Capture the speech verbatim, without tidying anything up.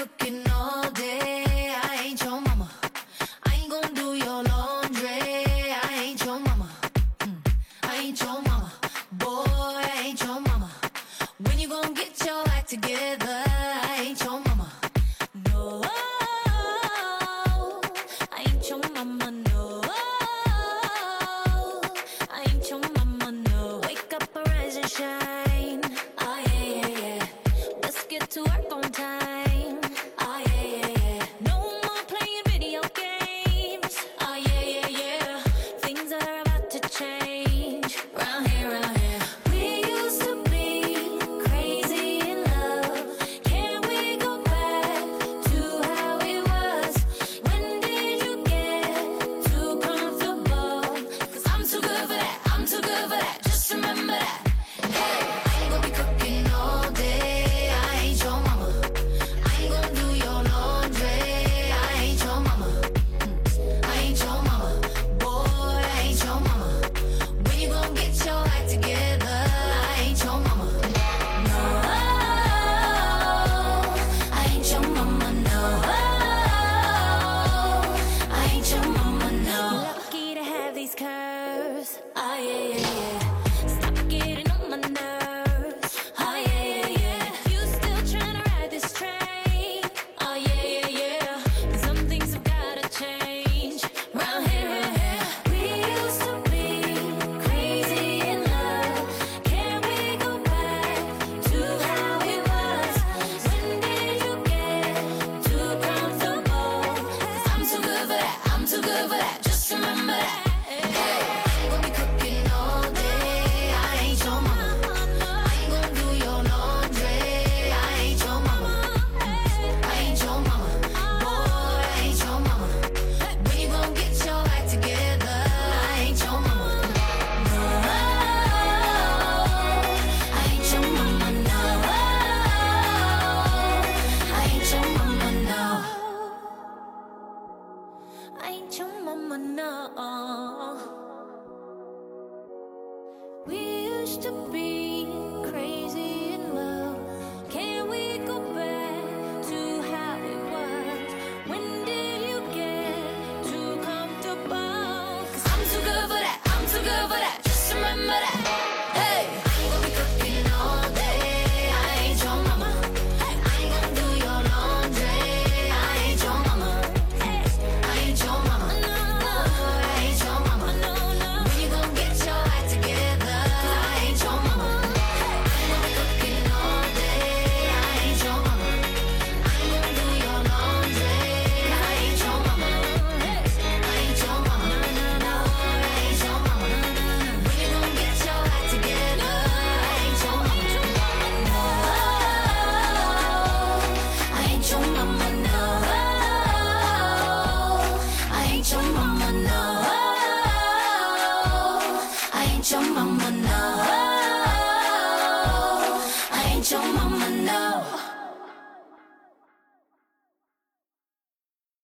cooking all day. I ain't your mama. I ain't gonna do your laundry. I ain't your mama. Mm. I ain't your mama. Boy, I ain't your mama. When you gonna get your act together? I ain't your mama. No, I ain't your mama. No, I ain't your mama. No. Wake up, arise and shine. Oh yeah, yeah, yeah. Let's get to work on time. Oh yeah, yeah, yeah. No more playing video games. Oh yeah, yeah, yeah. Things are about to change. Round here, round here. We used to be crazy in love. Can we go back to how it was? When did you get too comfortable? Cause I'm too good for that. I'm too good for that. Just remember that. Hey, I ain't gonna be cooking all day. I ain't your mama. I ain't gonna do your laundry. I ain't your mama. Mm. I ain't your mama. Boy, I ain't your mama. When you gonna get your act together? I ain't your mama. No, I ain't your mama. No, I ain't your mama. No. Lucky to have these curves. Oh yeah, yeah, yeah. Stop getting on my nerves. Oh yeah, yeah, yeah. You still tryna ride this train? Oh yeah, yeah, yeah. Some things have gotta change. Round here, round here. We used to be crazy in love. Can we go back to how it was? When did you get too comfortable? Cause I'm too good for that. I'm too good for that. Just remember that. Hey, I ain't gonna be cooking all day. I ain't your mama. I ain't gonna do your laundry. I ain't your mama. I ain't your mama. Boy, I ain't your mama. When you gonna get your act together? I ain't your mama. No, I ain't your mama. No, I ain't your mama. No, I ain't your mama. No. We used to be crazy in love. Can we go back to how it was? When did you get too comfortable? Cause I'm too good for that. I'm too good for that. Just remember that. Hey, I ain't gonna be cooking all day. I ain't your mama. I ain't gonna do your laundry. I ain't your mama. I ain't your mama. No, I ain't your mama. When you gonna get your act together? I ain't your mama. I ain't gonna be cooking all day. I ain't your mama. I ain't gonna do your laundry. I ain't your mama. I ain't your mama. No, I ain't your mama. When you gonna get your act together? I ain't your mama. No, I ain't your mama. No, I ain't your mama. No, I ain't your mama. No, I ain't your mama.